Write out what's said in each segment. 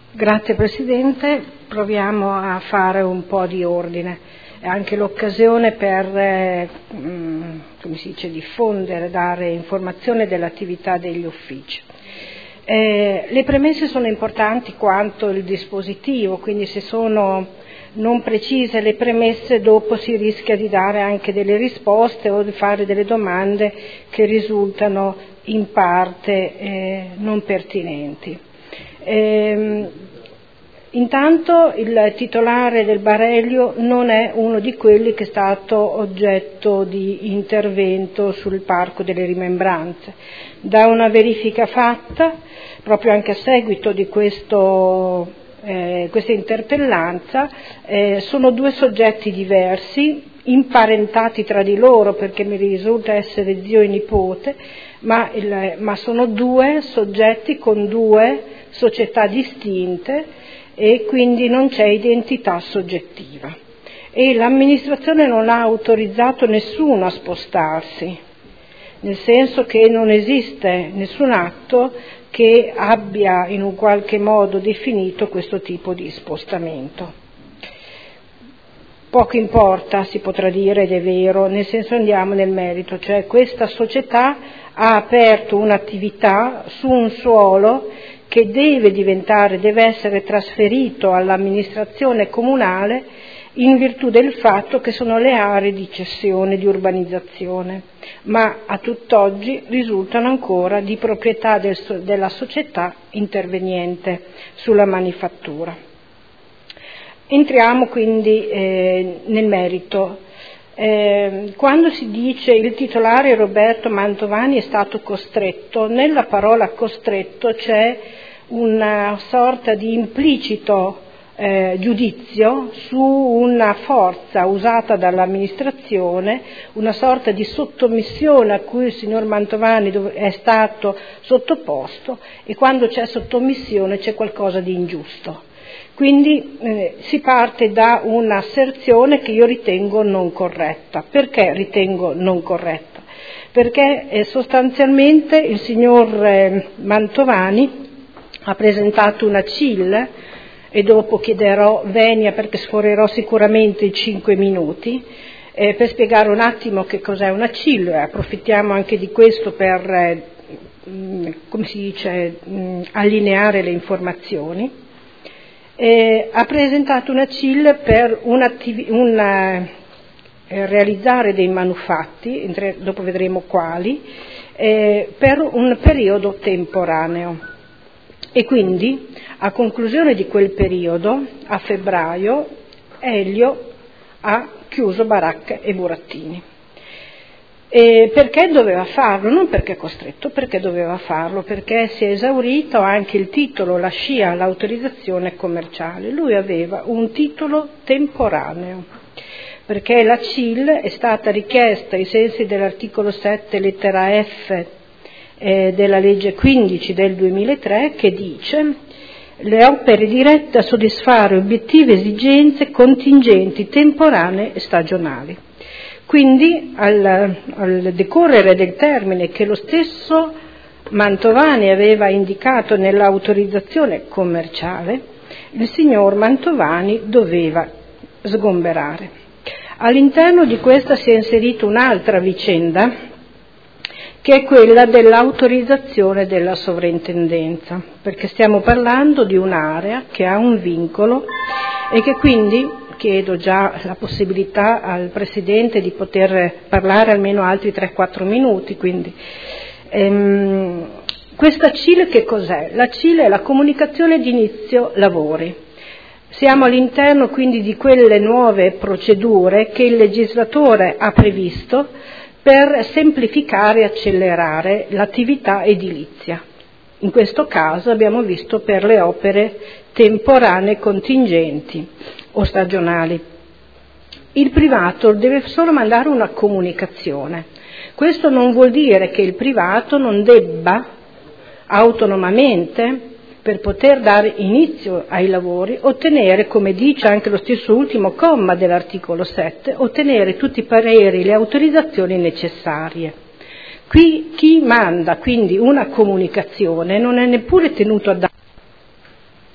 Grazie Presidente, proviamo a fare un po' di ordine. È anche l'occasione per diffondere, dare informazione dell'attività degli uffici. Le premesse sono importanti quanto il dispositivo, quindi se sono non precise le premesse dopo si rischia di dare anche delle risposte o di fare delle domande che risultano in parte non pertinenti. Intanto il titolare del Barellio non è uno di quelli che è stato oggetto di intervento sul Parco delle Rimembranze. Da una verifica fatta, proprio anche a seguito di questa interpellanza, sono due soggetti diversi, imparentati tra di loro perché mi risulta essere zio e nipote, ma sono due soggetti con due società distinte e quindi non c'è identità soggettiva. E l'amministrazione non ha autorizzato nessuno a spostarsi, nel senso che non esiste nessun atto che abbia in un qualche modo definito questo tipo di spostamento. Poco importa, si potrà dire, ed è vero, nel senso andiamo nel merito, cioè questa società ha aperto un'attività su un suolo che deve essere trasferito all'amministrazione comunale in virtù del fatto che sono le aree di cessione, di urbanizzazione, ma a tutt'oggi risultano ancora di proprietà della società interveniente sulla manifattura. Entriamo quindi nel merito. Quando si dice il titolare Roberto Mantovani è stato costretto, nella parola costretto c'è una sorta di implicito giudizio su una forza usata dall'amministrazione, una sorta di sottomissione a cui il signor Mantovani è stato sottoposto, e quando c'è sottomissione c'è qualcosa di ingiusto. Quindi si parte da un'asserzione che io ritengo non corretta. Perché ritengo non corretta? Perché sostanzialmente il signor Mantovani ha presentato una CIL, e dopo chiederò venia perché sforerò sicuramente i 5 minuti, per spiegare un attimo che cos'è una CIL. Approfittiamo anche di questo per, allineare le informazioni. Ha presentato una CIL per realizzare dei manufatti, dopo vedremo quali, per un periodo temporaneo, e quindi a conclusione di quel periodo, a febbraio, Elio ha chiuso baracca e burattini. Perché doveva farlo? Non perché è costretto, perché doveva farlo, perché si è esaurito anche il titolo, la SCIA, l'autorizzazione commerciale. Lui aveva un titolo temporaneo, perché la CIL è stata richiesta ai sensi dell'articolo 7 lettera F della legge 15 del 2003, che dice: le opere dirette a soddisfare obiettive esigenze contingenti, temporanee e stagionali. Quindi al decorrere del termine che lo stesso Mantovani aveva indicato nell'autorizzazione commerciale, il signor Mantovani doveva sgomberare. All'interno di questa si è inserita un'altra vicenda, che è quella dell'autorizzazione della sovrintendenza, perché stiamo parlando di un'area che ha un vincolo e che quindi chiedo già la possibilità al Presidente di poter parlare almeno altri 3-4 minuti. Quindi questa CIL che cos'è? La CIL è la comunicazione di inizio lavori. Siamo all'interno quindi di quelle nuove procedure che il legislatore ha previsto per semplificare e accelerare l'attività edilizia. In questo caso abbiamo visto per le opere temporanee contingenti o stagionali. Il privato deve solo mandare una comunicazione. Questo non vuol dire che il privato non debba autonomamente, per poter dare inizio ai lavori, ottenere, come dice anche lo stesso ultimo comma dell'articolo 7, ottenere tutti i pareri e le autorizzazioni necessarie. Qui chi manda quindi una comunicazione non è neppure tenuto a dare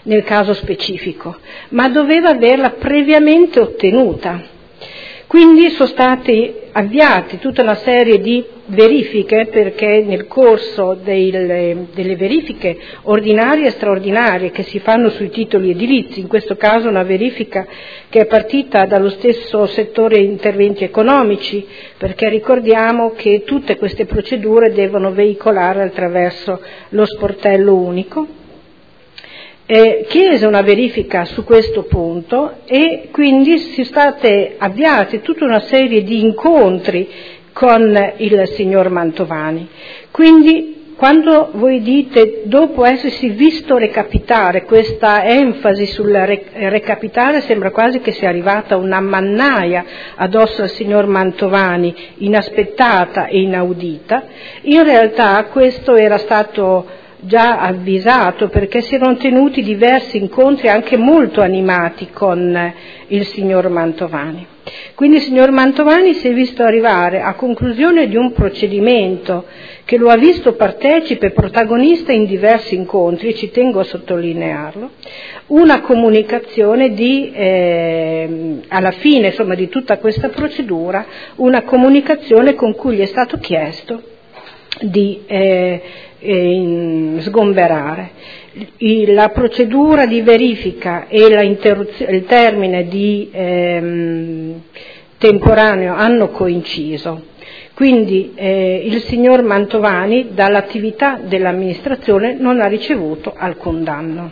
nel caso specifico, ma doveva averla previamente ottenuta. Quindi sono state avviate tutta una serie di verifiche, perché nel corso delle verifiche ordinarie e straordinarie che si fanno sui titoli edilizi, in questo caso una verifica che è partita dallo stesso settore interventi economici, perché ricordiamo che tutte queste procedure devono veicolare attraverso lo sportello unico, chiese una verifica su questo punto e quindi si state avviate tutta una serie di incontri con il signor Mantovani. Quindi quando voi dite, dopo essersi visto recapitare, questa enfasi sul recapitare sembra quasi che sia arrivata una mannaia addosso al signor Mantovani, inaspettata e inaudita, in realtà questo era stato già avvisato, perché si erano tenuti diversi incontri anche molto animati con il signor Mantovani. Quindi il signor Mantovani si è visto arrivare a conclusione di un procedimento che lo ha visto partecipe e protagonista in diversi incontri, ci tengo a sottolinearlo, una comunicazione alla fine insomma di tutta questa procedura, una comunicazione con cui gli è stato chiesto di sgomberare. La procedura di verifica e il termine di temporaneo hanno coinciso, quindi il signor Mantovani dall'attività dell'amministrazione non ha ricevuto alcun danno.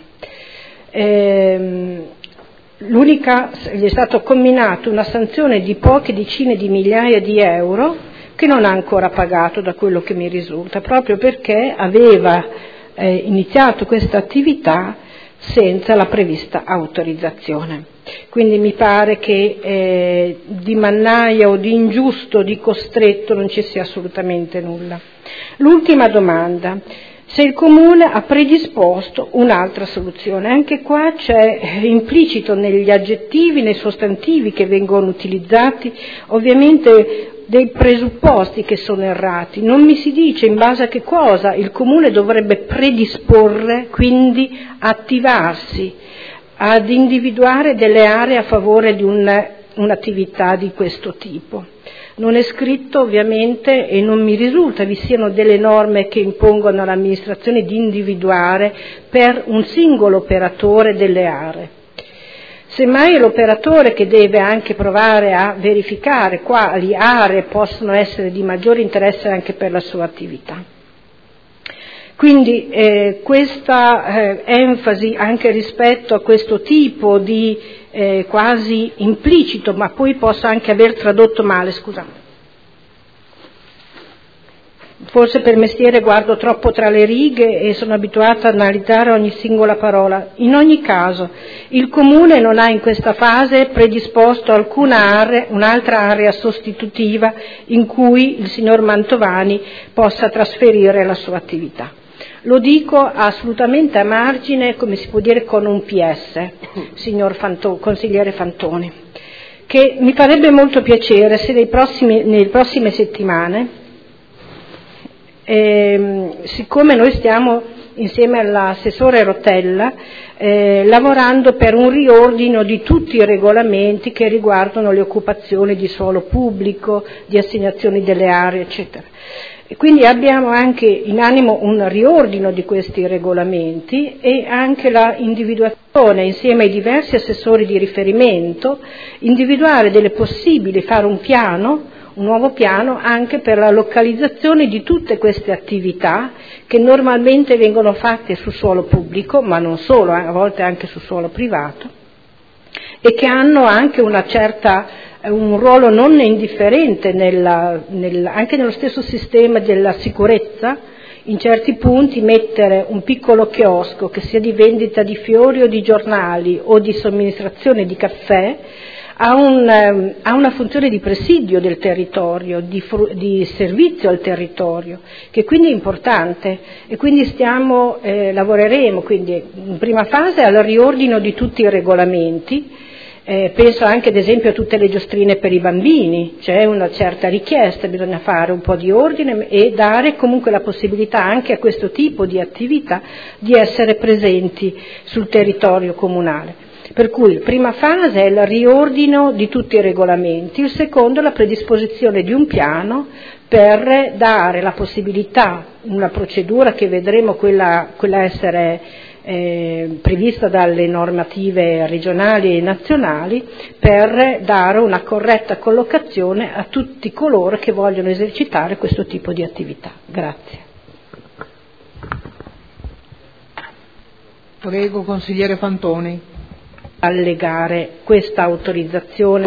Gli è stato comminato una sanzione di poche decine di migliaia di euro che non ha ancora pagato, da quello che mi risulta, proprio perché aveva iniziato questa attività senza la prevista autorizzazione. Quindi mi pare che di mannaia o di ingiusto, di costretto non ci sia assolutamente nulla. L'ultima domanda: se il Comune ha predisposto un'altra soluzione. Anche qua c'è implicito negli aggettivi, nei sostantivi che vengono utilizzati, ovviamente dei presupposti che sono errati. Non mi si dice in base a che cosa il Comune dovrebbe predisporre, quindi attivarsi ad individuare delle aree a favore di un'attività di questo tipo. Non è scritto ovviamente, e non mi risulta vi siano delle norme che impongono all'amministrazione di individuare per un singolo operatore delle aree. Semmai è l'operatore che deve anche provare a verificare quali aree possono essere di maggiore interesse anche per la sua attività. Quindi questa enfasi anche rispetto a questo tipo di quasi implicito, ma poi possa anche aver tradotto male, scusate. Forse per mestiere guardo troppo tra le righe e sono abituata ad analizzare ogni singola parola. In ogni caso, il Comune non ha in questa fase predisposto un'altra area sostitutiva in cui il signor Mantovani possa trasferire la sua attività. Lo dico assolutamente a margine, come si può dire, con un PS, signor consigliere Fantoni, che mi farebbe molto piacere se nelle prossime settimane, siccome noi stiamo insieme all'assessore Rotella lavorando per un riordino di tutti i regolamenti che riguardano le occupazioni di suolo pubblico, di assegnazioni delle aree, eccetera. E quindi abbiamo anche in animo un riordino di questi regolamenti e anche la individuazione insieme ai diversi assessori di riferimento, individuare delle possibili, fare un nuovo piano anche per la localizzazione di tutte queste attività che normalmente vengono fatte su suolo pubblico, ma non solo, a volte anche su suolo privato, e che hanno anche un ruolo non indifferente anche nello stesso sistema della sicurezza. In certi punti mettere un piccolo chiosco, che sia di vendita di fiori o di giornali o di somministrazione di caffè, ha una funzione di presidio del territorio, di servizio al territorio, che quindi è importante, e quindi lavoreremo quindi in prima fase al riordino di tutti i regolamenti, Penso anche ad esempio a tutte le giostrine per i bambini, c'è una certa richiesta, bisogna fare un po' di ordine e dare comunque la possibilità anche a questo tipo di attività di essere presenti sul territorio comunale. Per cui prima fase è il riordino di tutti i regolamenti, il secondo è la predisposizione di un piano per dare la possibilità, una procedura che vedremo quella essere prevista dalle normative regionali e nazionali, per dare una corretta collocazione a tutti coloro che vogliono esercitare questo tipo di attività. Grazie. Prego, consigliere Fantoni. Allegare questa autorizzazione